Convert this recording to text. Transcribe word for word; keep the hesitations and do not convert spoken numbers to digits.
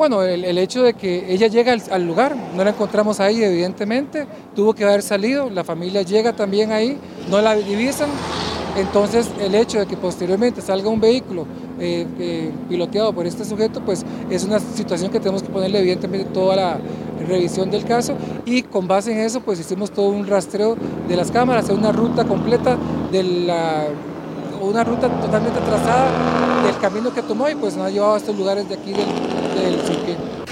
Bueno, el, el hecho de que ella llega al, al lugar, no la encontramos ahí evidentemente, tuvo que haber salido, la familia llega también ahí, no la divisan, entonces el hecho de que posteriormente salga un vehículo eh, eh, piloteado por este sujeto, pues es una situación que tenemos que ponerle evidentemente toda la revisión del caso, y con base en eso pues hicimos todo un rastreo de las cámaras, una ruta completa de la una ruta totalmente trazada del camino que tomó y pues nos ha llevado a estos lugares de aquí del, del circuito.